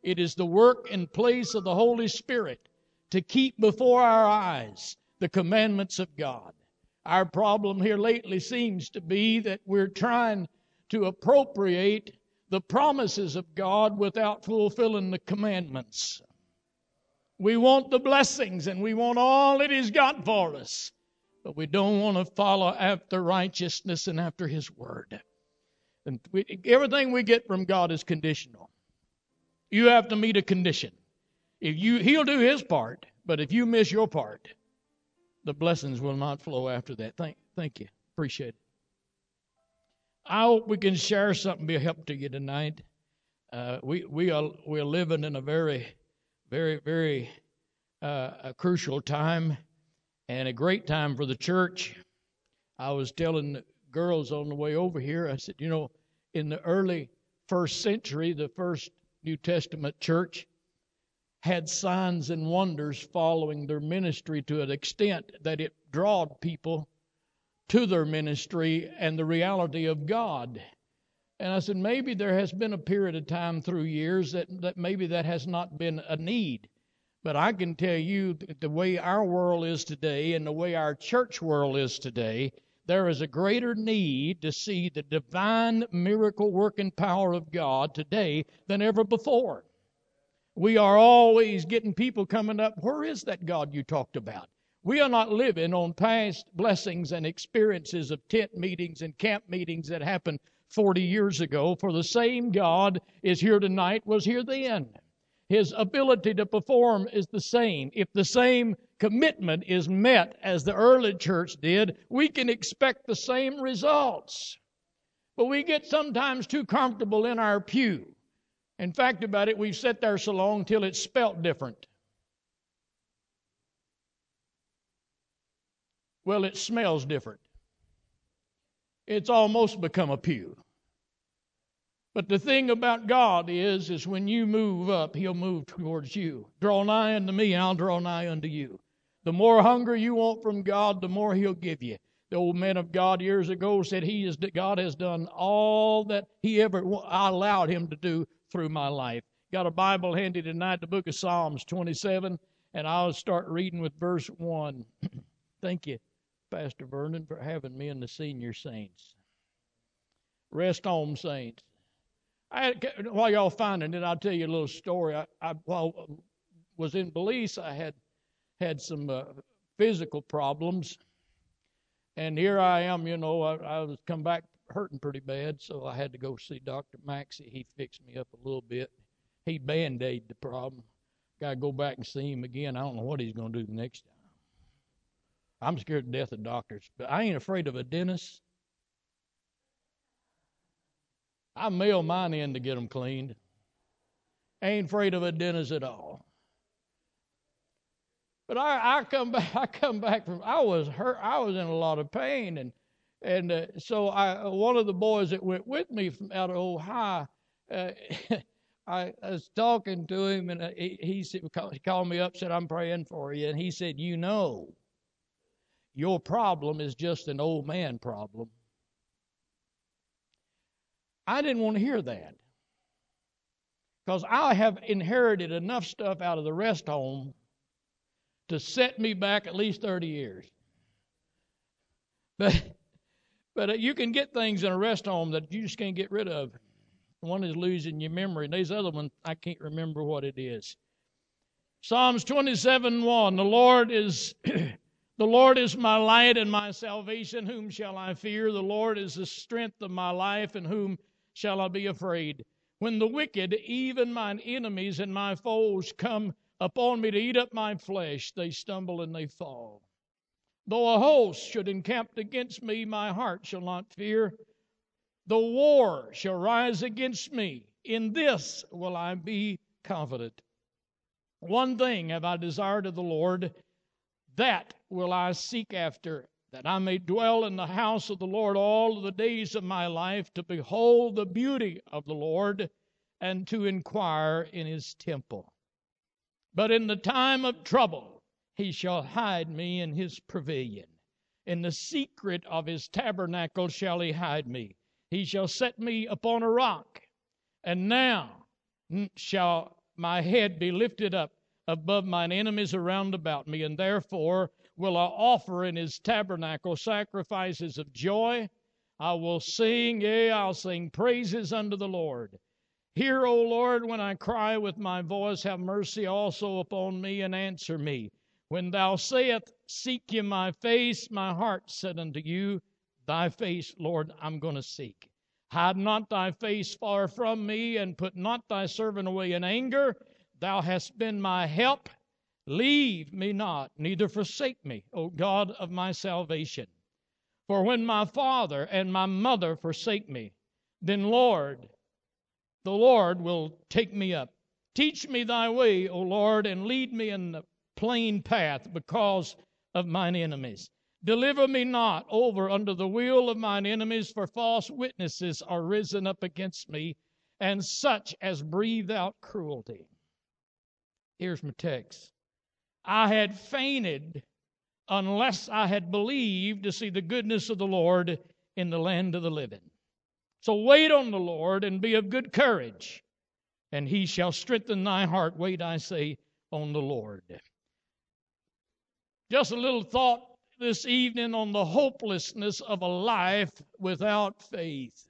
It is the work and place of the Holy Spirit to keep before our eyes the commandments of God. Our problem here lately seems to be that we're trying to appropriate the promises of God without fulfilling the commandments. We want the blessings and we want all that He's got for us, but we don't want to follow after righteousness and after His Word. And everything we get from God is conditional. You have to meet a condition. He'll do His part, but if you miss your part, the blessings will not flow after that. Thank you. Appreciate it. I hope we can share something, be a help to you tonight. We're living in a very, very, very a crucial time and a great time for the church. I was telling the girls on the way over here, I said, in the early first century, the first New Testament church had signs and wonders following their ministry to an extent that it drawed people to their ministry and the reality of God. And I said, maybe there has been a period of time through years that maybe that has not been a need. But I can tell you the way our world is today and the way our church world is today, there is a greater need to see the divine miracle working power of God today than ever before. We are always getting people coming up, where is that God you talked about? We are not living on past blessings and experiences of tent meetings and camp meetings that happened 40 years ago, for the same God is here tonight, was here then. His ability to perform is the same. If the same commitment is met as the early church did, we can expect the same results. But we get sometimes too comfortable in our pew. In fact about it, we've sat there so long till it's spelt different. Well, it smells different. It's almost become a pew. But the thing about God is when you move up, He'll move towards you. Draw nigh unto me, and I'll draw nigh unto you. The more hunger you want from God, the more He'll give you. The old man of God years ago said God has done all that I allowed Him to do through my life. Got a Bible handy tonight, the book of Psalms 27, and I'll start reading with verse 1. Thank you, Pastor Vernon, for having me in the senior saints. Rest home, saints. While y'all finding it, I'll tell you a little story. While I was in Belize, I had some physical problems. And here I am, I was come back hurting pretty bad, so I had to go see Dr. Maxey. He fixed me up a little bit. He Band-Aided the problem. Got to go back and see him again. I don't know what he's going to do the next time. I'm scared to death of doctors, but I ain't afraid of a dentist. I mail mine in to get them cleaned. Ain't afraid of a dentist at all. But I come back from, I was hurt. I was in a lot of pain, and so one of the boys that went with me from out of Ohio, I was talking to him, and he called me up, said, "I'm praying for you," and he said, your problem is just an old man problem. I didn't want to hear that, because I have inherited enough stuff out of the rest home to set me back at least 30 years. But you can get things in a rest home that you just can't get rid of. One is losing your memory, and these other one, I can't remember what it is. Psalms 27:1, the Lord is my light and my salvation, whom shall I fear? The Lord is the strength of my life, and whom shall I be afraid? When the wicked, even mine enemies and my foes, come upon me to eat up my flesh, they stumble and they fall. Though a host should encamp against me, my heart shall not fear. Though war shall rise against me, in this will I be confident. One thing have I desired of the Lord, that will I seek after, that I may dwell in the house of the Lord all of the days of my life, to behold the beauty of the Lord, and to inquire in His temple. But in the time of trouble He shall hide me in His pavilion. In the secret of His tabernacle shall He hide me. He shall set me upon a rock. And now shall my head be lifted up above mine enemies around about me, and therefore will I offer in his tabernacle sacrifices of joy. I will sing, yea, I'll sing praises unto the Lord. Hear, O Lord, when I cry with my voice, have mercy also upon me, and answer me. When thou sayest, seek ye my face, my heart said unto you, thy face, Lord, I'm going to seek. Hide not thy face far from me, and put not thy servant away in anger. Thou hast been my help. Leave me not, neither forsake me, O God of my salvation. For when my father and my mother forsake me, then, Lord, the Lord will take me up. Teach me thy way, O Lord, and lead me in the plain path because of mine enemies. Deliver me not over unto the will of mine enemies, for false witnesses are risen up against me, and such as breathe out cruelty. Here's my text. I had fainted unless I had believed to see the goodness of the Lord in the land of the living. So wait on the Lord and be of good courage, and he shall strengthen thy heart. Wait, I say, on the Lord. Just a little thought this evening on the hopelessness of a life without faith.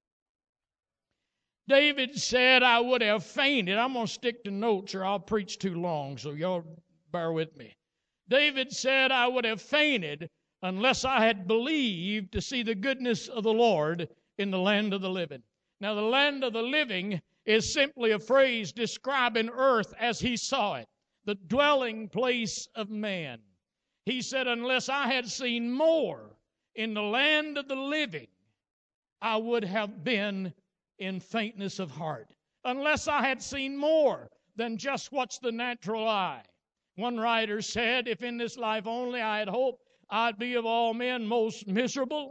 David said, I would have fainted. I'm going to stick to notes or I'll preach too long, so y'all bear with me. David said, I would have fainted unless I had believed to see the goodness of the Lord in the land of the living. Now, the land of the living is simply a phrase describing earth as he saw it, the dwelling place of man. He said, unless I had seen more in the land of the living, I would have been in faintness of heart. Unless I had seen more than just what's the natural eye. One writer said, if in this life only I had hoped I'd be of all men most miserable.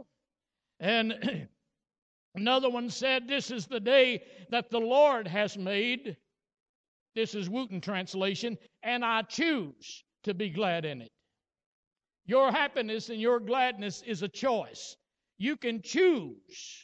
And another one said, this is the day that the Lord has made. This is Wooten translation. And I choose to be glad in it. Your happiness and your gladness is a choice. You can choose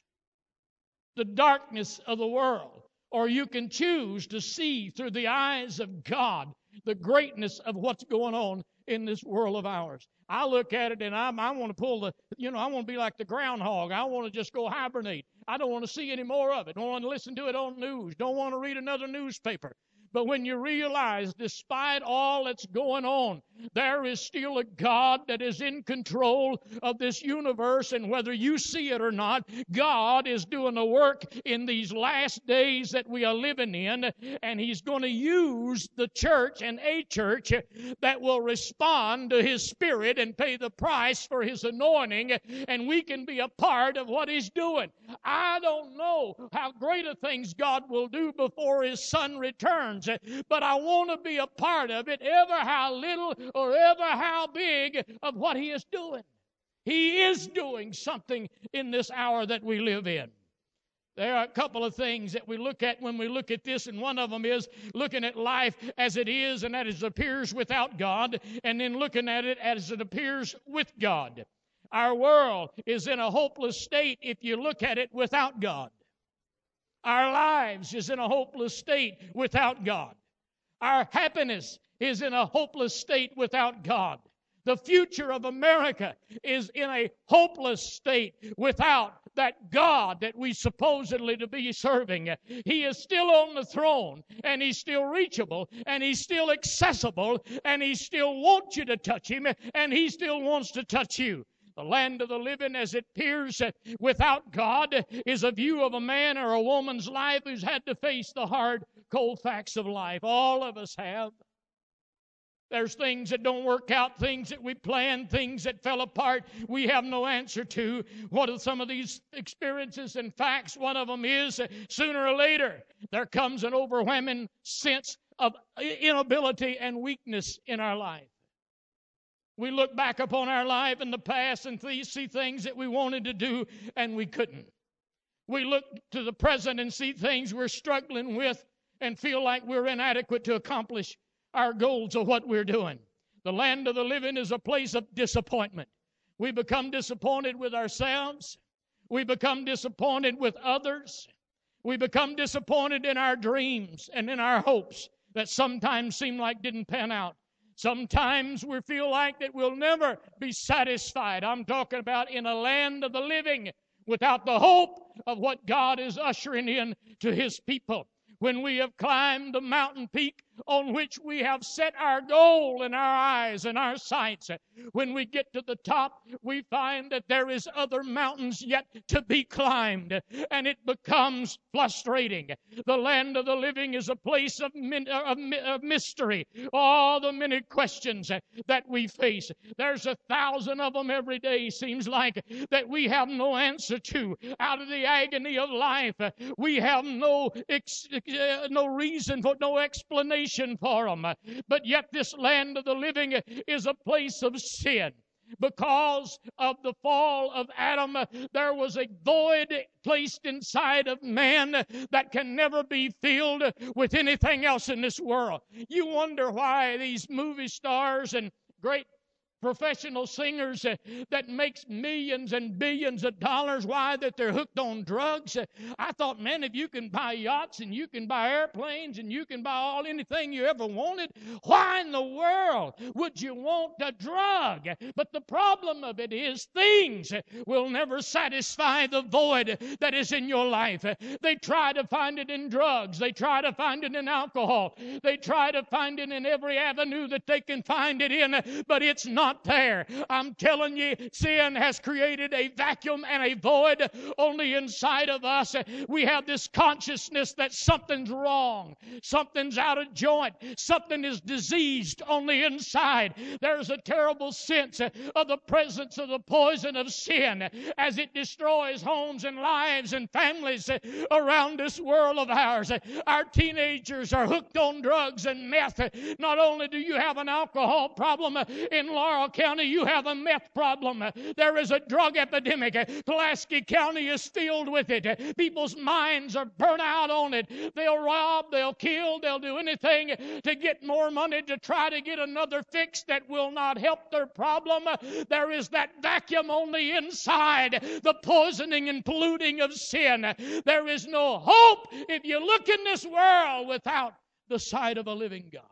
the darkness of the world, or you can choose to see through the eyes of God the greatness of what's going on in this world of ours. I look at it and I want to pull I want to be like the groundhog. I want to just go hibernate. I don't want to see any more of it. Don't want to listen to it on news. Don't want to read another newspaper. But when you realize, despite all that's going on, there is still a God that is in control of this universe, and whether you see it or not, God is doing a work in these last days that we are living in, and He's going to use the church and a church that will respond to His Spirit and pay the price for His anointing, and we can be a part of what He's doing. I don't know how great of things God will do before His Son returns, but I want to be a part of it, ever how little or ever how big of what He is doing. He is doing something in this hour that we live in. There are a couple of things that we look at when we look at this, and one of them is looking at life as it is and as it appears without God, and then looking at it as it appears with God. Our world is in a hopeless state if you look at it without God. Our lives is in a hopeless state without God. Our happiness is in a hopeless state without God. The future of America is in a hopeless state without that God that we supposedly to be serving. He is still on the throne, and He's still reachable, and He's still accessible, and He still wants you to touch Him, and He still wants to touch you. The land of the living as it appears without God is a view of a man or a woman's life who's had to face the hard, cold facts of life. All of us have. There's things that don't work out, things that we planned, things that fell apart we have no answer to. What are some of these experiences and facts? One of them is sooner or later there comes an overwhelming sense of inability and weakness in our life. We look back upon our life in the past and see things that we wanted to do and we couldn't. We look to the present and see things we're struggling with and feel like we're inadequate to accomplish our goals of what we're doing. The land of the living is a place of disappointment. We become disappointed with ourselves. We become disappointed with others. We become disappointed in our dreams and in our hopes. that sometimes seem like didn't pan out. Sometimes we feel like that we'll never be satisfied. I'm talking about in a land of the living without the hope of what God is ushering in to His people. When we have climbed the mountain peak on which we have set our goal in our eyes and our sights, when we get to the top, we find that there is other mountains yet to be climbed, and it becomes frustrating. The land of the living is a place of mystery. All the many questions that we face. There's 1,000 of them every day, seems like, that we have no answer to. Out of the agony of life, we have no reason for, no explanation for them. But yet this land of the living is a place of sin. Because of the fall of Adam, there was a void placed inside of man that can never be filled with anything else in this world. You wonder why these movie stars and great professional singers that makes millions and billions of dollars, why that they're hooked on drugs. I thought, man, if you can buy yachts and you can buy airplanes and you can buy anything you ever wanted, why in the world would you want a drug? But the problem of it is things will never satisfy the void that is in your life. They try to find it in drugs. They try to find it in alcohol. They try to find it in every avenue that they can find it in, but it's not there. I'm telling you, sin has created a vacuum and a void only inside of us. We have this consciousness that something's wrong, something's out of joint, something is diseased only inside. There's a terrible sense of the presence of the poison of sin as it destroys homes and lives and families around this world of ours. Our teenagers are hooked on drugs and meth. Not only do you have an alcohol problem in Laurel County, you have a meth problem. There is a drug epidemic. Pulaski County is filled with it. People's minds are burnt out on it. They'll rob, they'll kill, they'll do anything to get more money to try to get another fix that will not help their problem. There is that vacuum on the inside, the poisoning and polluting of sin. There is no hope if you look in this world without the sight of a living God.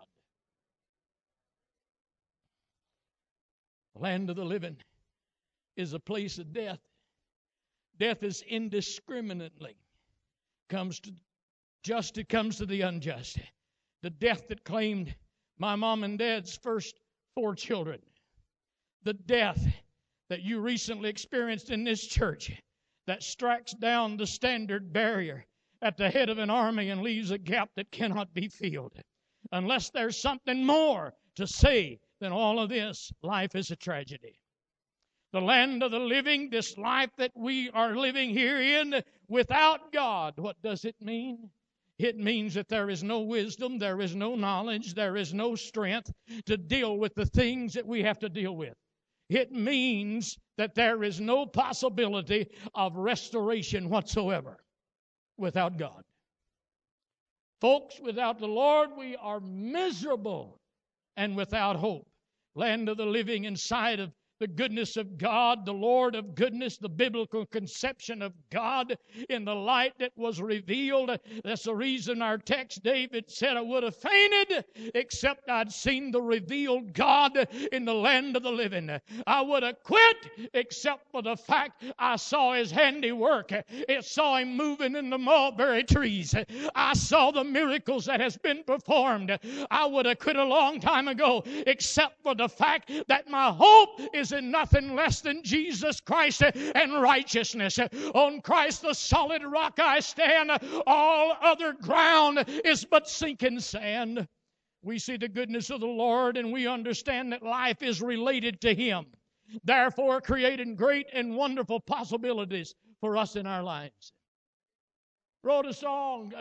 The land of the living is a place of death. Death is indiscriminately comes to just, it comes to the unjust. The death that claimed my mom and dad's first 4 children. The death that you recently experienced in this church that strikes down the standard barrier at the head of an army and leaves a gap that cannot be filled. Unless there's something more to say than all of this, life is a tragedy. The land of the living, this life that we are living here in without God, what does it mean? It means that there is no wisdom, there is no knowledge, there is no strength to deal with the things that we have to deal with. It means that there is no possibility of restoration whatsoever without God. Folks, without the Lord, we are miserable and without hope. Land of the living inside of the goodness of God, the Lord of goodness, the biblical conception of God in the light that was revealed. That's the reason our text, David said, I would have fainted except I'd seen the revealed God in the land of the living. I would have quit except for the fact I saw His handiwork. I saw Him moving in the mulberry trees. I saw the miracles that has been performed. I would have quit a long time ago except for the fact that my hope is in nothing less than Jesus Christ and righteousness. On Christ the solid rock I stand. All other ground is but sinking sand. We see the goodness of the Lord and we understand that life is related to Him, therefore creating great and wonderful possibilities for us in our lives. Wrote a song,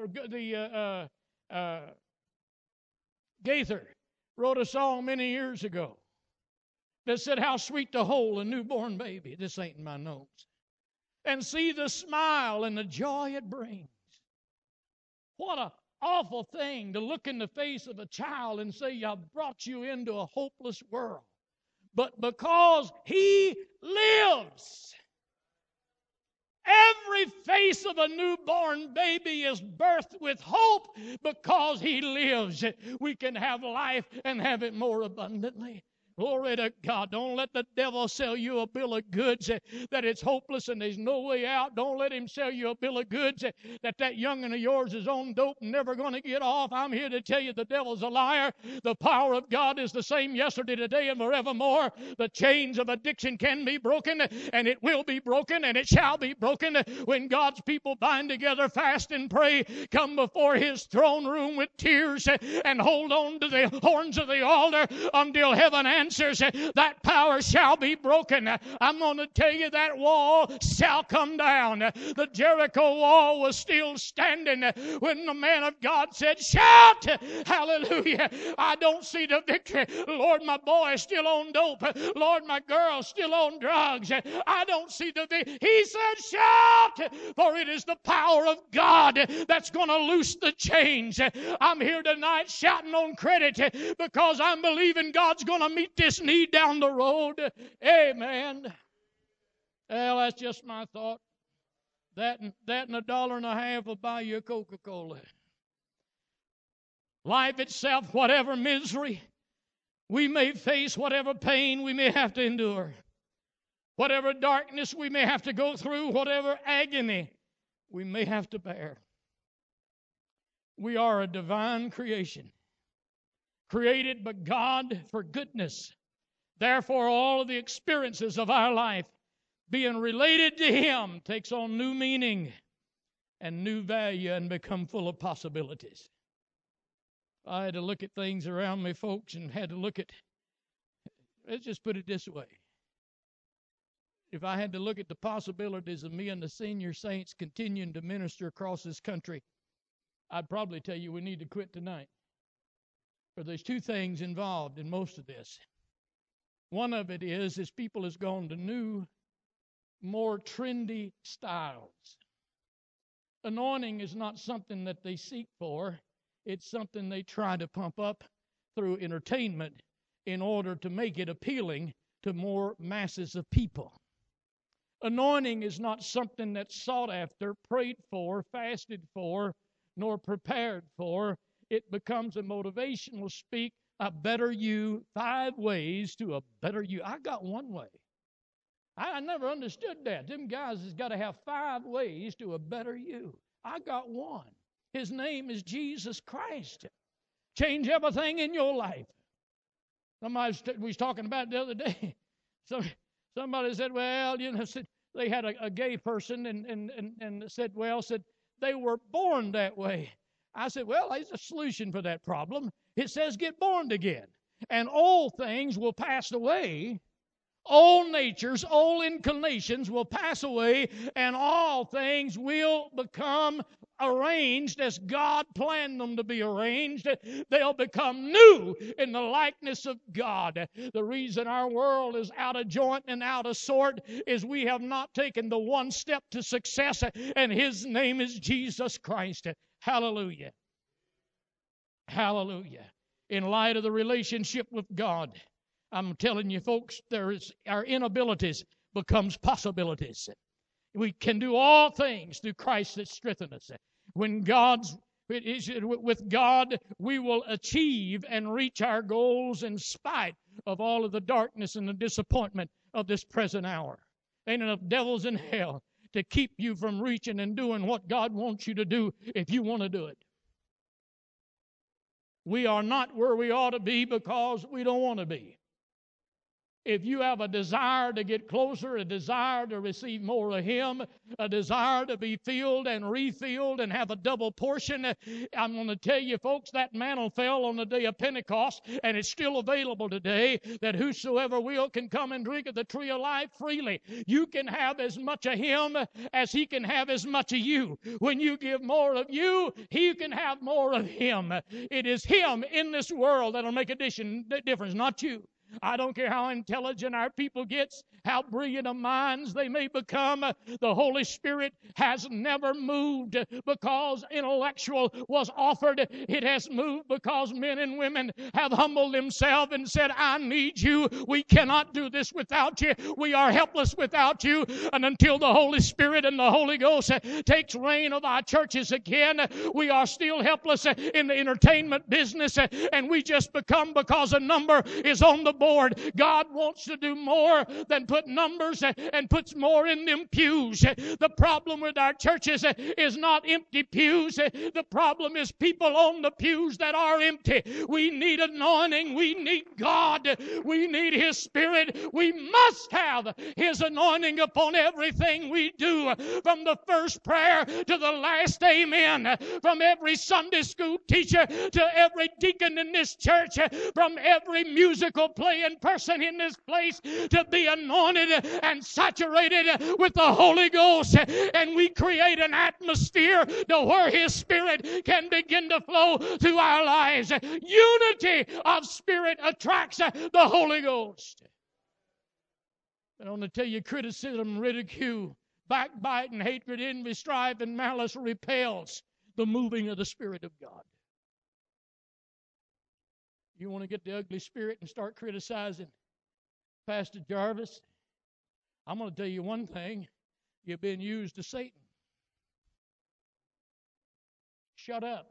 Gaither wrote a song many years ago that said, how sweet to hold a newborn baby. This ain't in my notes. And see the smile and the joy it brings. What an awful thing to look in the face of a child and say, I brought you into a hopeless world. But because He lives, Every face of a newborn baby is birthed with hope because he lives. We can have life and have it more abundantly. Glory to God. Don't let the devil sell you a bill of goods that it's hopeless and there's no way out. Don't let him sell you a bill of goods that youngin' of yours is on dope and never going to get off. I'm here to tell you the devil's a liar. The power of God is the same yesterday, today, and forevermore. The chains of addiction can be broken, and it will be broken, and it shall be broken when God's people bind together, fast and pray, come before his throne room with tears, and hold on to the horns of the altar until heaven answers. That power shall be broken. I'm going to tell you that wall shall come down. The Jericho wall was still standing when the man of God said, shout, hallelujah. I don't see the victory. Lord, my boy is still on dope. Lord, my girl's still on drugs. I don't see the victory. He said, shout, for it is the power of God that's going to loose the chains. I'm here tonight shouting on credit because I'm believing God's going to meet this need down the road. Amen. Well, that's just my thought. That and $1.50 will buy you a Coca-Cola. Life itself, whatever misery we may face, whatever pain we may have to endure, whatever darkness we may have to go through, whatever agony we may have to bear, we are a divine creation, created by God for goodness. Therefore, all of the experiences of our life being related to him takes on new meaning and new value and become full of possibilities. I had to look at things around me, folks, and had to look at, let's just put it this way. If I had to look at the possibilities of me and the senior saints continuing to minister across this country, I'd probably tell you we need to quit tonight. But there's two things involved in most of this. One of it is people has gone to new, more trendy styles. Anointing is not something that they seek for. It's something they try to pump up through entertainment in order to make it appealing to more masses of people. Anointing is not something that's sought after, prayed for, fasted for, nor prepared for. It becomes a motivational speak, a better you, 5 ways to a better you. I got one way. I never understood that. Them guys has got to have 5 ways to a better you. I got one. His name is Jesus Christ. Change everything in your life. Somebody was talking about it the other day. Somebody said, well, they had a gay person and said they were born that way. I said, well, there's a solution for that problem. It says get born again. And old things will pass away. Old natures, old inclinations will pass away, and all things will become arranged as God planned them to be arranged. They'll become new in the likeness of God. The reason our world is out of joint and out of sort is we have not taken the one step to success, and his name is Jesus Christ. Hallelujah. Hallelujah. In light of the relationship with God, I'm telling you, folks, our inabilities becomes possibilities. We can do all things through Christ that strengthens us. With God, we will achieve and reach our goals in spite of all of the darkness and the disappointment of this present hour. Ain't enough devils in hell to keep you from reaching and doing what God wants you to do if you want to do it. We are not where we ought to be because we don't want to be. If you have a desire to get closer, a desire to receive more of him, a desire to be filled and refilled and have a double portion, I'm going to tell you, folks, that mantle fell on the day of Pentecost, and it's still available today, that whosoever will can come and drink of the tree of life freely. You can have as much of him as he can have as much of you. When you give more of you, he can have more of him. It is him in this world that'll make a difference, not you. I don't care how intelligent our people gets, how brilliant of minds they may become. The Holy Spirit has never moved because intellectual was offered. It has moved because men and women have humbled themselves and said, I need you. We cannot do this without you. We are helpless without you. And until the Holy Spirit and the Holy Ghost takes reign of our churches again, we are still helpless in the entertainment business, and we just become because a number is on the board. God wants to do more than put numbers and puts more in them pews. The problem with our churches is not empty pews. The problem is people on the pews that are empty. We need anointing. We need God. We need His Spirit. We must have His anointing upon everything we do, from the first prayer to the last amen, from every Sunday school teacher to every deacon in this church, from every musical playing person in this place, to be anointed and saturated with the Holy Ghost. And we create an atmosphere to where His Spirit can begin to flow through our lives. Unity of spirit attracts the Holy Ghost. But I want to tell you, criticism, ridicule, backbiting, hatred, envy, strife, and malice repels the moving of the Spirit of God. You want to get the ugly spirit and start criticizing Pastor Jarvis? I'm going to tell you one thing. You've been used to Satan. Shut up.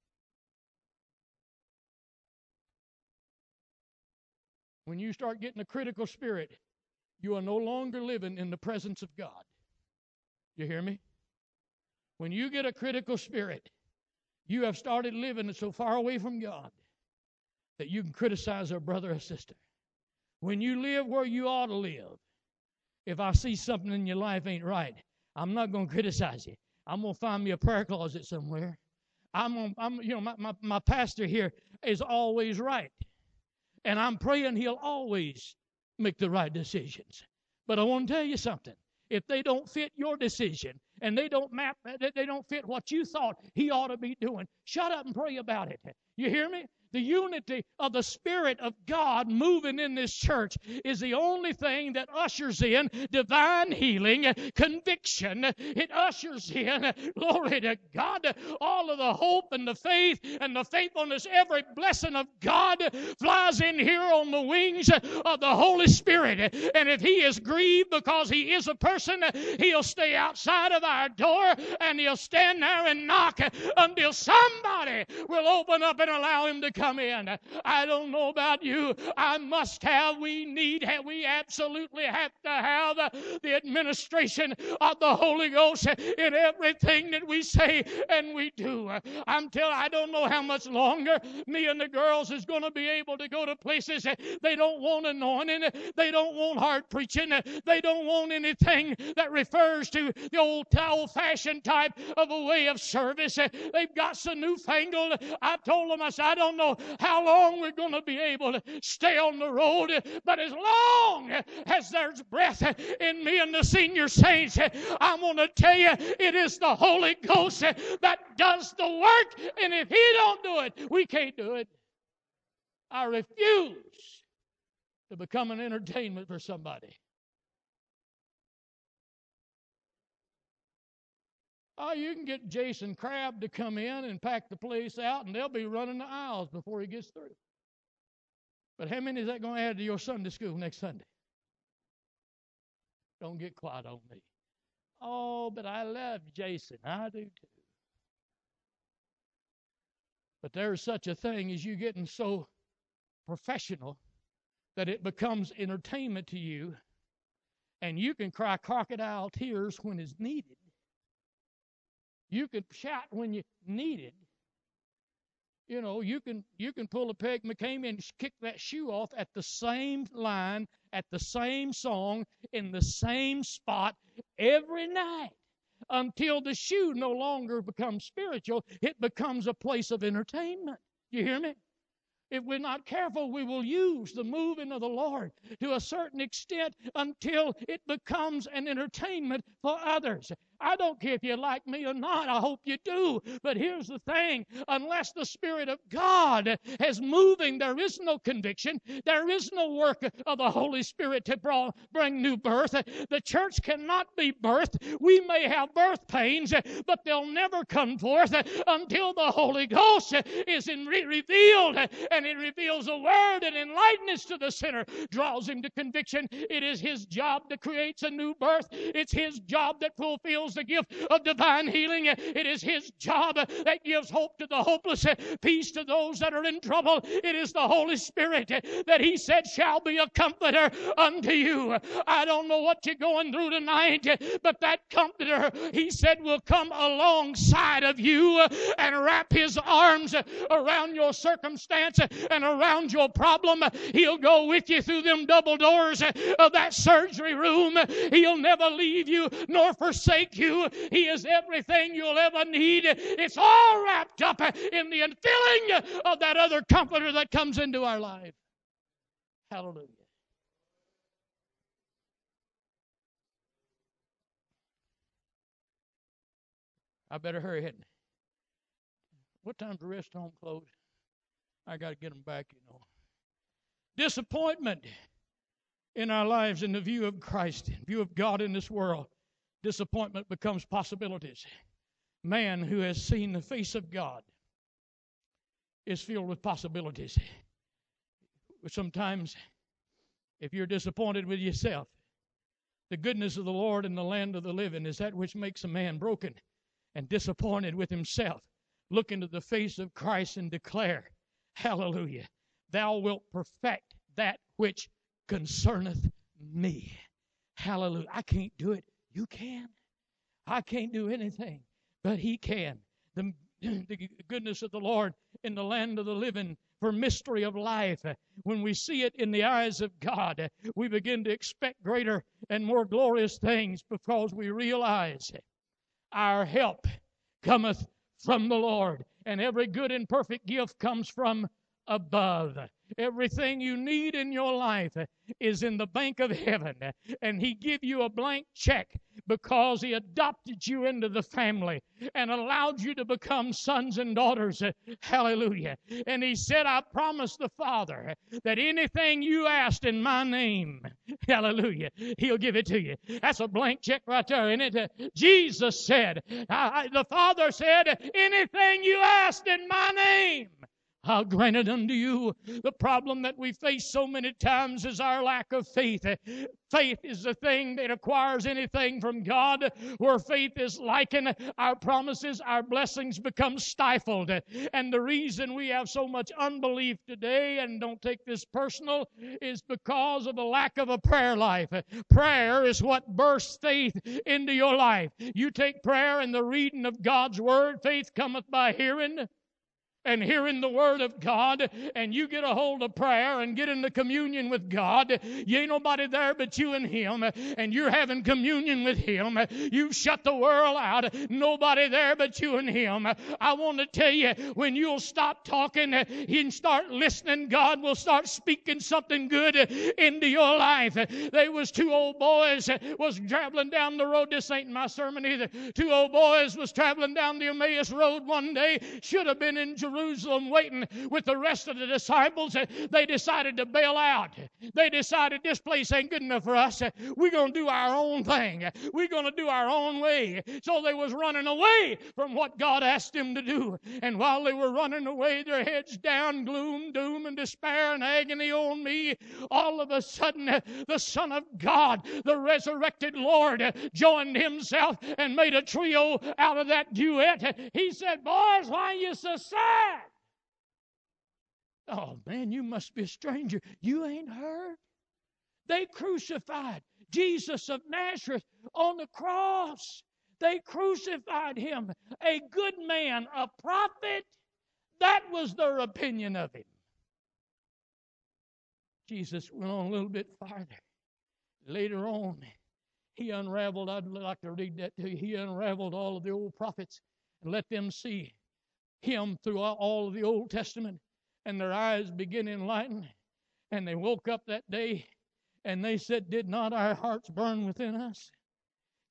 When you start getting a critical spirit, you are no longer living in the presence of God. You hear me? When you get a critical spirit, you have started living so far away from God that you can criticize our brother or sister. When you live where you ought to live, if I see something in your life ain't right, I'm not going to criticize you. I'm going to find me a prayer closet somewhere. My pastor here is always right. And I'm praying he'll always make the right decisions. But I want to tell you something. If they don't fit your decision and they don't fit what you thought he ought to be doing, shut up and pray about it. You hear me? The unity of the Spirit of God moving in this church is the only thing that ushers in divine healing, conviction. It ushers in, glory to God, all of the hope and the faith and the faithfulness. Every blessing of God flies in here on the wings of the Holy Spirit. And if He is grieved because He is a person, He'll stay outside of our door and He'll stand there and knock until somebody will open up and allow Him to come in. I don't know about you. We absolutely have to have the administration of the Holy Ghost in everything that we say and we do. I don't know how much longer me and the girls is going to be able to go to places. They don't want anointing. They don't want hard preaching. They don't want anything that refers to the old-fashioned type of a way of service. They've got some newfangled. I told them, I said, I don't know how long we're going to be able to stay on the road, but as long as there's breath in me and the senior saints, I'm going to tell you, it is the Holy Ghost that does the work, and if He don't do it, we can't do it. I refuse to become an entertainment for somebody. Oh, you can get Jason Crabb to come in and pack the place out, and they'll be running the aisles before he gets through. But how many is that going to add to your Sunday school next Sunday? Don't get quiet on me. Oh, but I love Jason. I do too. But there's such a thing as you getting so professional that it becomes entertainment to you, and you can cry crocodile tears when it's needed. You can shout when you need it. You know, you can pull a Peg McCamey and kick that shoe off at the same line, at the same song, in the same spot every night until the shoe no longer becomes spiritual. It becomes a place of entertainment. You hear me? If we're not careful, we will use the moving of the Lord to a certain extent until it becomes an entertainment for others. I don't care if you like me or not. I hope you do. But here's the thing. Unless the Spirit of God is moving, there is no conviction. There is no work of the Holy Spirit to bring new birth. The church cannot be birthed. We may have birth pains, but they'll never come forth until the Holy Ghost is revealed, and it reveals the Word and enlightens to the sinner, draws him to conviction. It is His job that creates a new birth. It's His job that fulfills the gift of divine healing. It is His job that gives hope to the hopeless, peace to those that are in trouble. It is the Holy Spirit that He said shall be a comforter unto you. I don't know what you're going through tonight, but that comforter, He said, will come alongside of you and wrap His arms around your circumstance and around your problem. He'll go with you through them double doors of that surgery room. He'll never leave you nor forsake you. He is everything you'll ever need. It's all wrapped up in the infilling of that other comforter that comes into our life. Hallelujah. I better hurry ahead. What time's the rest home close? I got to get them back, you know. Disappointment in our lives in the view of Christ, in view of God in this world. Disappointment becomes possibilities. Man who has seen the face of God is filled with possibilities. Sometimes, if you're disappointed with yourself, the goodness of the Lord in the land of the living is that which makes a man broken and disappointed with himself. Look into the face of Christ and declare, hallelujah, thou wilt perfect that which concerneth me. Hallelujah. I can't do it. You can. I can't do anything, but He can. The goodness of the Lord in the land of the living for mystery of life. When we see it in the eyes of God, we begin to expect greater and more glorious things because we realize our help cometh from the Lord, and every good and perfect gift comes from above. Everything you need in your life is in the bank of heaven, and He give you a blank check because He adopted you into the family and allowed you to become sons and daughters. Hallelujah. And He said, I promise the Father that anything you asked in my name, hallelujah, He'll give it to you. That's a blank check right there, isn't it? Jesus said, the Father said, anything you asked in my name, I'll grant it unto you. The problem that we face so many times is our lack of faith. Faith is the thing that acquires anything from God. Where faith is likened, our promises, our blessings become stifled. And the reason we have so much unbelief today, and don't take this personal, is because of the lack of a prayer life. Prayer is what bursts faith into your life. You take prayer and the reading of God's Word, faith cometh by hearing, and hearing the Word of God, and you get a hold of prayer and get into communion with God. You ain't nobody there but you and Him, and you're having communion with Him. You've shut the world out. Nobody there but you and Him. I want to tell you, when you'll stop talking and start listening, God will start speaking something good into your life. There was two old boys was traveling down the road. This ain't my sermon either. Two old boys was traveling down the Emmaus Road one day. Should have been in Jerusalem waiting with the rest of the disciples. They decided to bail out. They decided this place ain't good enough for us. We're going to do our own thing. We're going to do our own way. So they was running away from what God asked them to do. And while they were running away, their heads down, gloom, doom, and despair and agony on me, all of a sudden the Son of God, the resurrected Lord, joined Himself and made a trio out of that duet. He said, boys, why are you so sad? Oh, man, you must be a stranger. You ain't heard? They crucified Jesus of Nazareth on the cross. They crucified Him, a good man, a prophet. That was their opinion of Him. Jesus went on a little bit farther. Later on, He unraveled, I'd like to read that to you, He unraveled all of the old prophets and let them see Him through all of the Old Testament, and their eyes began to enlighten. And they woke up that day and they said, did not our hearts burn within us?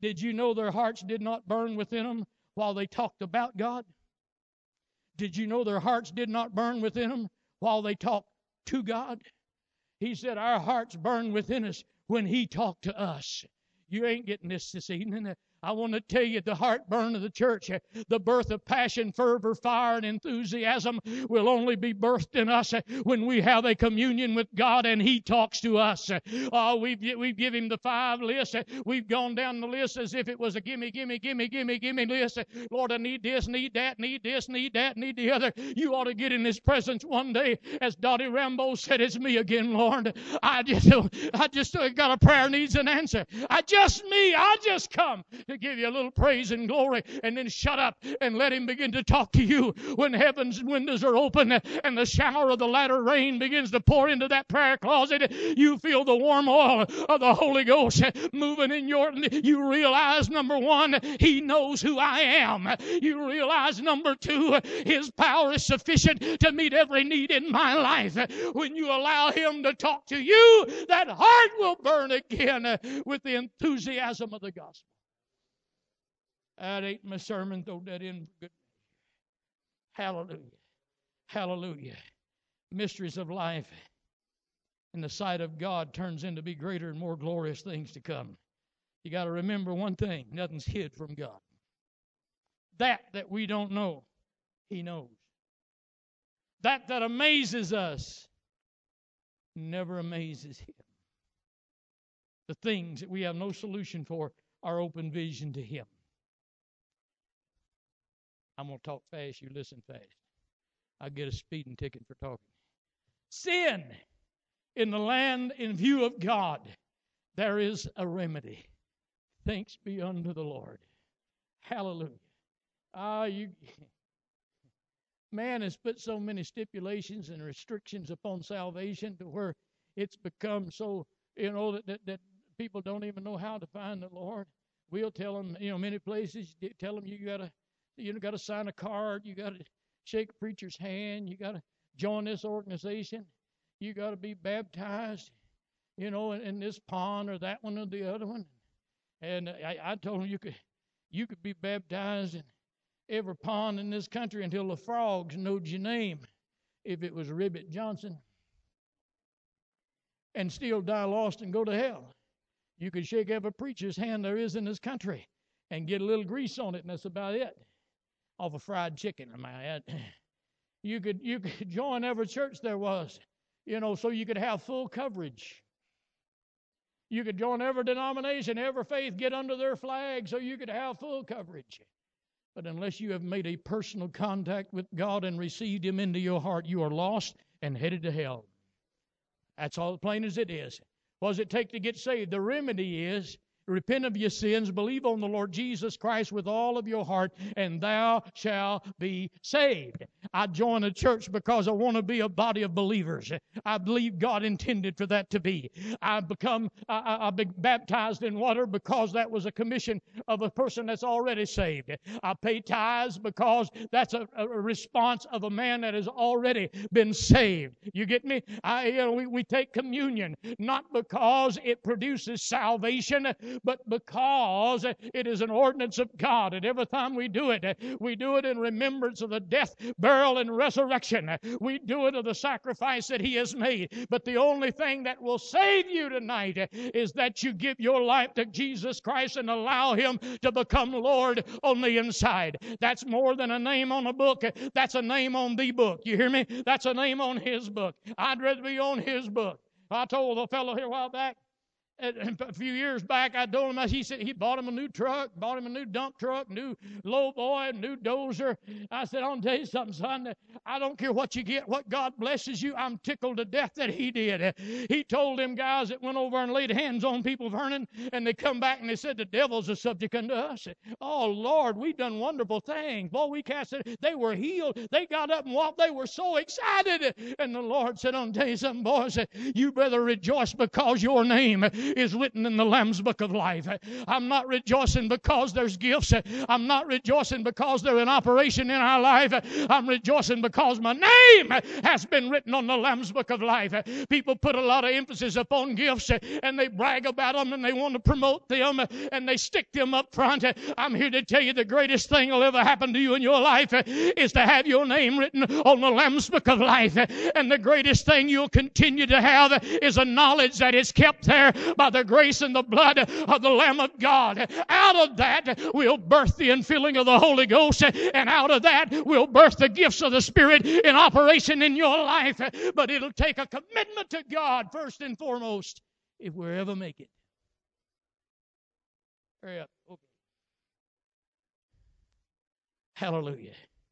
Did you know their hearts did not burn within them while they talked about God? Did you know their hearts did not burn within them while they talked to God? He said our hearts burn within us when He talked to us. You ain't getting this evening. I want to tell you the heartburn of the church, the birth of passion, fervor, fire, and enthusiasm will only be birthed in us when we have a communion with God and He talks to us. We've given Him the 5 list. We've gone down the list as if it was a gimme list. Lord, I need this, need that, need this, need that, need the other. You ought to get in His presence one day. As Dottie Rambo said, it's me again, Lord. I just got a prayer needs an answer. I just come to give you a little praise and glory, and then shut up and let Him begin to talk to you. When heaven's windows are open and the shower of the latter rain begins to pour into that prayer closet, you feel the warm oil of the Holy Ghost moving in you realize, number 1, He knows who I am. You realize, number 2, His power is sufficient to meet every need in my life. When you allow Him to talk to you, that heart will burn again with the enthusiasm of the gospel. That ain't my sermon. Throw that in. Good. Hallelujah. Hallelujah. Mysteries of life in the sight of God turns into be greater and more glorious things to come. You got to remember one thing. Nothing's hid from God. That we don't know, He knows. That amazes us never amazes Him. The things that we have no solution for are open vision to Him. I'm going to talk fast. You listen fast. I get a speeding ticket for talking. Sin in the land in view of God, there is a remedy. Thanks be unto the Lord. Hallelujah. Man has put so many stipulations and restrictions upon salvation to where it's become so, that people don't even know how to find the Lord. We'll tell them, many places tell them you got to sign a card, you got to shake a preacher's hand, you got to join this organization, you got to be baptized, in this pond or that one or the other one. And I told them you could be baptized in every pond in this country until the frogs knowed your name, if it was Ribbit Johnson, and still die lost and go to hell. You could shake every preacher's hand there is in this country and get a little grease on it, and that's about it. Off a fried chicken, I might add. You could join every church there was, so you could have full coverage. You could join every denomination, every faith, get under their flag so you could have full coverage. But unless you have made a personal contact with God and received Him into your heart, you are lost and headed to hell. That's all plain as it is. What does it take to get saved? The remedy is repent of your sins, believe on the Lord Jesus Christ with all of your heart, and thou shalt be saved. I join a church because I want to be a body of believers. I believe God intended for that to be. I've been baptized in water because that was a commission of a person that's already saved. I pay tithes because that's a response of a man that has already been saved. You get me? We take communion not because it produces salvation, but because it is an ordinance of God. And every time we do it in remembrance of the death, burial, and resurrection. We do it of the sacrifice that He has made. But the only thing that will save you tonight is that you give your life to Jesus Christ and allow Him to become Lord on the inside. That's more than a name on a book. That's a name on the book. You hear me? That's a name on His book. I'd rather be on His book. I told a fellow here a while back, a few years back, I told him, he said he bought him a new truck, bought him a new dump truck, new lowboy, new dozer. I said, I'll tell you something, son. I don't care what you get, what God blesses you. I'm tickled to death that He did. He told them guys that went over and laid hands on people, Vernon, and they come back and they said, the devil's a subject unto us. Oh, Lord, we've done wonderful things. Boy, we cast it. They were healed. They got up and walked. They were so excited. And the Lord said, I'll tell you something, boys. You better rejoice because your name is written in the Lamb's Book of Life. I'm not rejoicing because there's gifts. I'm not rejoicing because they're in operation in our life. I'm rejoicing because my name has been written on the Lamb's Book of Life. People put a lot of emphasis upon gifts, and they brag about them, and they want to promote them, and they stick them up front. I'm here to tell you the greatest thing will ever happen to you in your life is to have your name written on the Lamb's Book of Life. And the greatest thing you'll continue to have is a knowledge that is kept there by the grace and the blood of the Lamb of God. Out of that will birth the infilling of the Holy Ghost, and out of that will birth the gifts of the Spirit in operation in your life. But it'll take a commitment to God first and foremost if we ever make it. Hurry up. Okay. Hallelujah.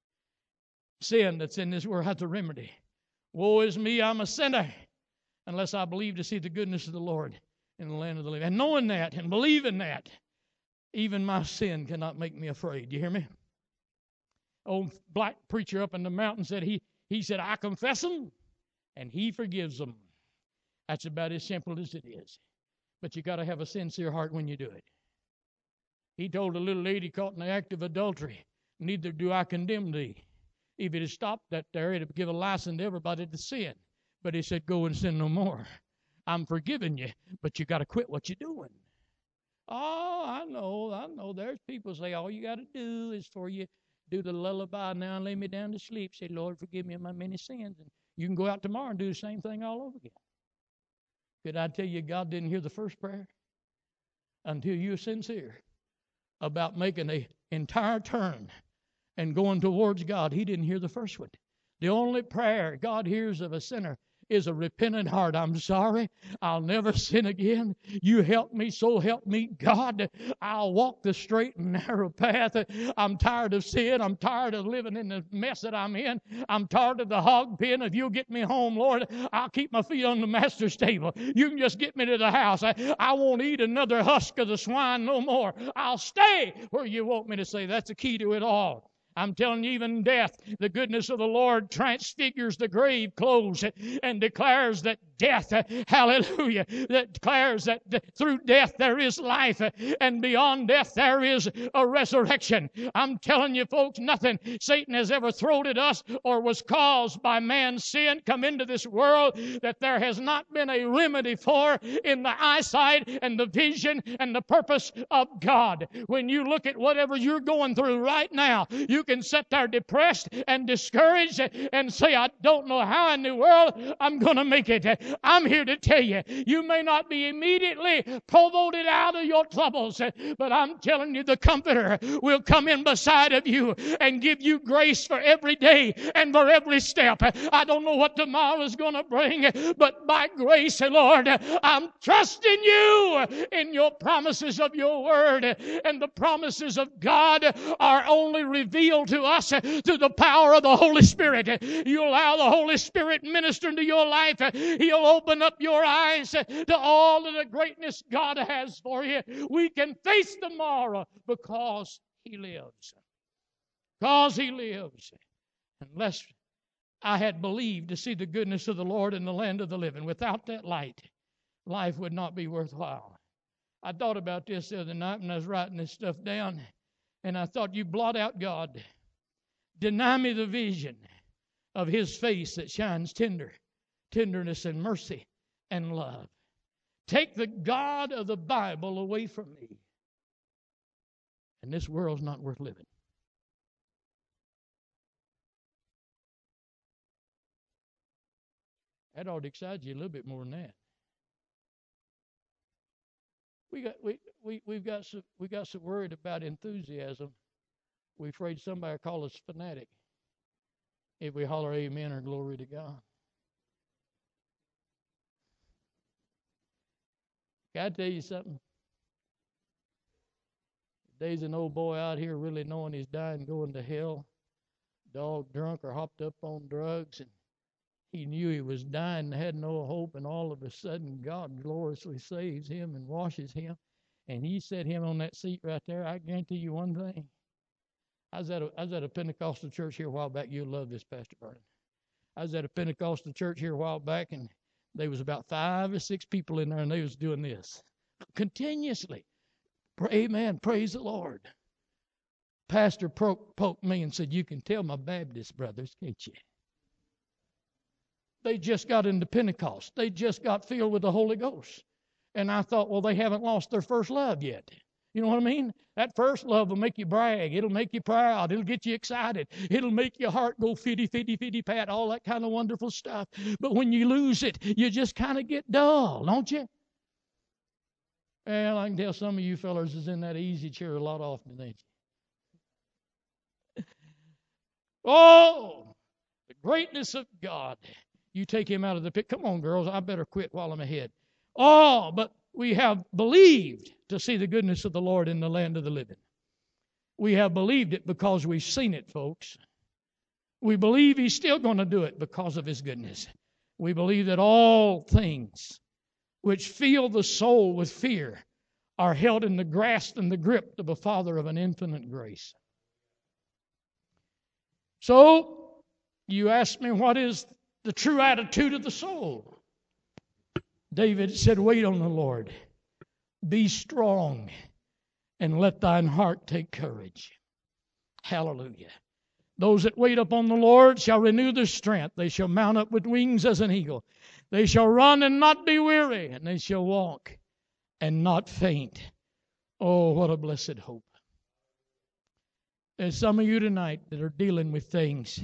Sin that's in this world has a remedy. Woe is me, I'm a sinner, unless I believe to see the goodness of the Lord in the land of the living. And knowing that and believing that, even my sin cannot make me afraid. You hear me? Old black preacher up in the mountain said, he said, I confess them, and he forgives them. That's about as simple as it is. But you got to have a sincere heart when you do it. He told a little lady caught in the act of adultery, neither do I condemn thee. If it had stopped that there, it would give a license to everybody to sin. But he said, go and sin no more. I'm forgiving you, but you got to quit what you're doing. Oh, I know. There's people say all you got to do is for you do the lullaby now and lay me down to sleep. Say, Lord, forgive me of my many sins. And you can go out tomorrow and do the same thing all over again. Could I tell you God didn't hear the first prayer until you're sincere about making an entire turn and going towards God? He didn't hear the first one. The only prayer God hears of a sinner is a repentant heart. I'm sorry. I'll never sin again. You help me, so help me, God. I'll walk the straight and narrow path. I'm tired of sin. I'm tired of living in the mess that I'm in. I'm tired of the hog pen. If you'll get me home, Lord, I'll keep my feet on the master's table. You can just get me to the house. I won't eat another husk of the swine no more. I'll stay where you want me to stay. That's the key to it all. I'm telling you, even death, the goodness of the Lord transfigures the grave clothes and declares that death, hallelujah, that declares that through death there is life, and beyond death there is a resurrection. I'm telling you, folks, nothing Satan has ever thrown at us or was caused by man's sin come into this world that there has not been a remedy for in the eyesight and the vision and the purpose of God. When you look at whatever you're going through right now, you can sit there depressed and discouraged and say, I don't know how in the world I'm going to make it. I'm here to tell you, you may not be immediately promoted out of your troubles, but I'm telling you, the Comforter will come in beside of you and give you grace for every day and for every step. I don't know what tomorrow is going to bring, but by grace, Lord, I'm trusting you in your promises of your word, and the promises of God are only revealed to us through the power of the Holy Spirit. You allow the Holy Spirit minister into your life. He'll open up your eyes to all of the greatness God has for you. We can face tomorrow because He lives. Because He lives. Unless I had believed to see the goodness of the Lord in the land of the living, without that light, life would not be worthwhile. I thought about this the other night when I was writing this stuff down. And I thought, you blot out God. Deny me the vision of His face that shines tenderness and mercy and love. Take the God of the Bible away from me, and this world's not worth living. That ought to excite you a little bit more than that. We got so worried about enthusiasm. We're afraid somebody will call us fanatic if we holler amen or glory to God. Can I tell you something? There's an old boy out here really knowing he's dying, going to hell, dog drunk or hopped up on drugs, and he knew he was dying and had no hope, and all of a sudden God gloriously saves him and washes him. And He set him on that seat right there. I guarantee you one thing. I was at a Pentecostal church here a while back. You'll love this, Pastor Vernon. I was at a Pentecostal church here a while back, and There was about 5 or 6 people in there, and they was doing this continuously. Amen. Praise the Lord. Pastor poked me and said, "You can tell my Baptist brothers, can't you? They just got into Pentecost. They just got filled with the Holy Ghost." And I thought, well, they haven't lost their first love yet. You know what I mean? That first love will make you brag. It'll make you proud. It'll get you excited. It'll make your heart go fitty, fitty, fitty, pat, all that kind of wonderful stuff. But when you lose it, you just kind of get dull, don't you? Well, I can tell some of you fellas is in that easy chair a lot often, ain't you? Oh, the greatness of God. You take him out of the pit. Come on, girls. I better quit while I'm ahead. Oh, but we have believed to see the goodness of the Lord in the land of the living. We have believed it because we've seen it, folks. We believe he's still going to do it because of his goodness. We believe that all things which fill the soul with fear are held in the grasp and the grip of a Father of an infinite grace. So, you ask me, what is the true attitude of the soul? David said, "Wait on the Lord. Be strong, and let thine heart take courage." Hallelujah. Those that wait upon the Lord shall renew their strength. They shall mount up with wings as an eagle. They shall run and not be weary, and they shall walk and not faint. Oh, what a blessed hope. There's some of you tonight that are dealing with things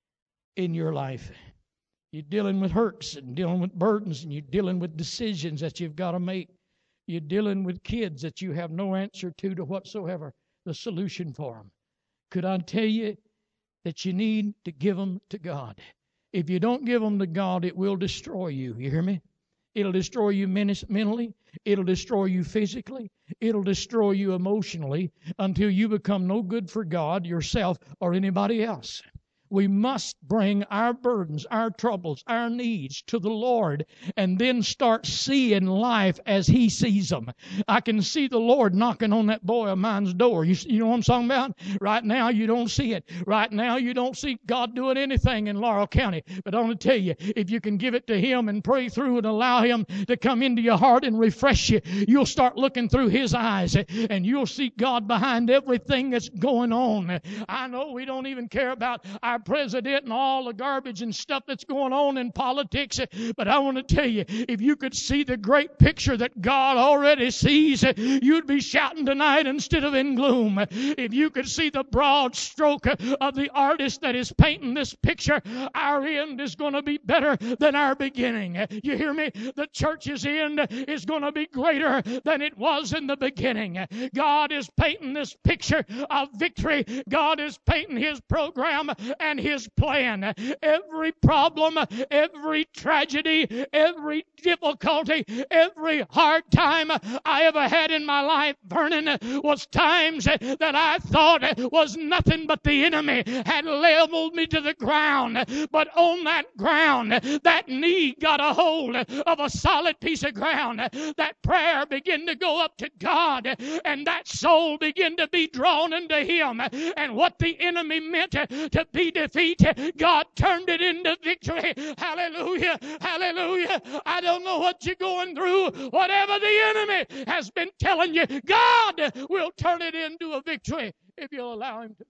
in your life. You're dealing with hurts and dealing with burdens, and you're dealing with decisions that you've got to make. You're dealing with kids that you have no answer to whatsoever, the solution for them. Could I tell you that you need to give them to God? If you don't give them to God, it will destroy you. You hear me? It'll destroy you mentally. It'll destroy you physically. It'll destroy you emotionally until you become no good for God, yourself, or anybody else. We must bring our burdens, our troubles, our needs to the Lord and then start seeing life as He sees them. I can see the Lord knocking on that boy of mine's door. You know what I'm talking about? Right now, you don't see it. Right now, you don't see God doing anything in Laurel County. But I want to tell you, if you can give it to Him and pray through and allow Him to come into your heart and refresh you, you'll start looking through His eyes and you'll see God behind everything that's going on. I know we don't even care about our president and all the garbage and stuff that's going on in politics, but I want to tell you, if you could see the great picture that God already sees, you'd be shouting tonight instead of in gloom. If you could see the broad stroke of the artist that is painting this picture, our end is going to be better than our beginning. You hear me? The church's end is going to be greater than it was in the beginning. God is painting this picture of victory. God is painting His program and His plan. Every problem, every tragedy, every difficulty, every hard time I ever had in my life, Vernon, was times that I thought was nothing but the enemy had leveled me to the ground. But on that ground, that knee got a hold of a solid piece of ground. That prayer began to go up to God, and that soul began to be drawn into Him. And what the enemy meant to be defeat, God turned it into victory. Hallelujah. Hallelujah. I don't know what you're going through. Whatever the enemy has been telling you, God will turn it into a victory if you'll allow Him to.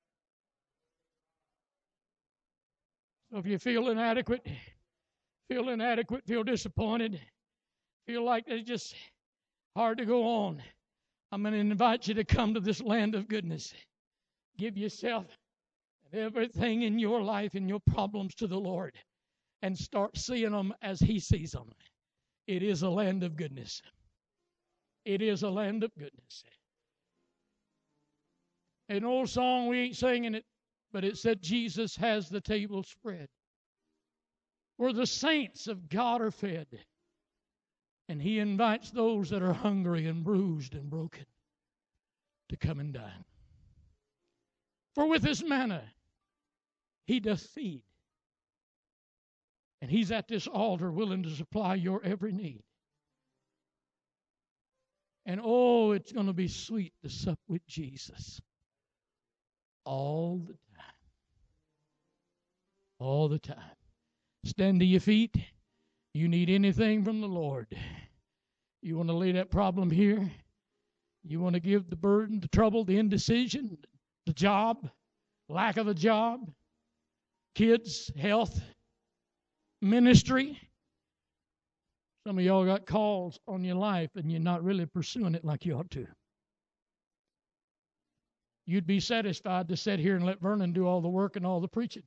So if you feel inadequate, feel disappointed, feel like it's just hard to go on, I'm going to invite you to come to this land of goodness. Give yourself and everything in your life and your problems to the Lord and start seeing them as He sees them. It is a land of goodness. It is a land of goodness. An old song, we ain't singing it, but it said, Jesus has the table spread, where the saints of God are fed. And He invites those that are hungry and bruised and broken to come and dine. For with His manna He doth feed. And He's at this altar willing to supply your every need. And oh, it's going to be sweet to sup with Jesus all the time. All the time. Stand to your feet. You need anything from the Lord. You want to lay that problem here? You want to give the burden, the trouble, the indecision, the job, lack of a job, kids, health, ministry? Some of y'all got calls on your life and you're not really pursuing it like you ought to. You'd be satisfied to sit here and let Vernon do all the work and all the preaching.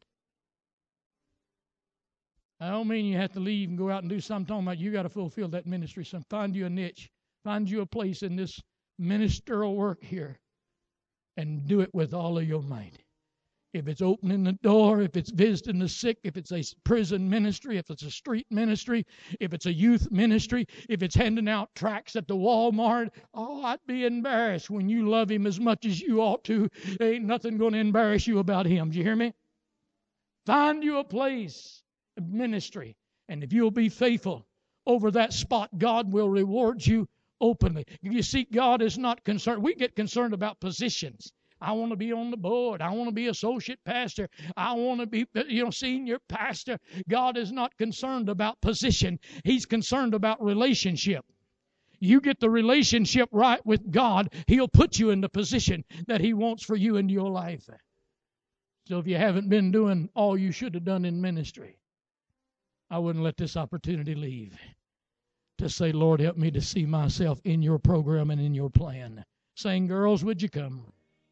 I don't mean you have to leave and go out and do something. I'm talking about you got to fulfill that ministry. So find you a niche. Find you a place in this ministerial work here and do it with all of your might. If it's opening the door, if it's visiting the sick, if it's a prison ministry, if it's a street ministry, if it's a youth ministry, if it's handing out tracts at the Walmart, I'd be embarrassed when you love Him as much as you ought to. There ain't nothing going to embarrass you about Him. Do you hear me? Find you a place of ministry, and if you'll be faithful over that spot, God will reward you openly. You see, God is not concerned. We get concerned about positions. I want to be on the board. I want to be associate pastor. I want to be, senior pastor. God is not concerned about position. He's concerned about relationship. You get the relationship right with God, He'll put you in the position that He wants for you in your life. So if you haven't been doing all you should have done in ministry, I wouldn't let this opportunity leave to say, Lord, help me to see myself in your program and in your plan. Saying, girls, would you come?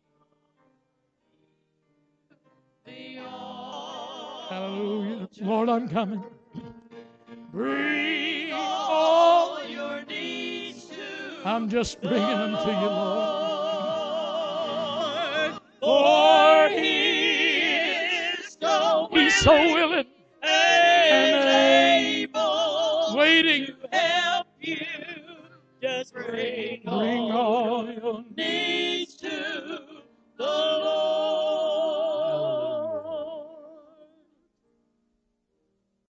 Hallelujah. Lord, I'm coming. Bring all your needs to I'm just bringing them to you, Lord. For He's so willing and able, waiting to help you. Just bring all your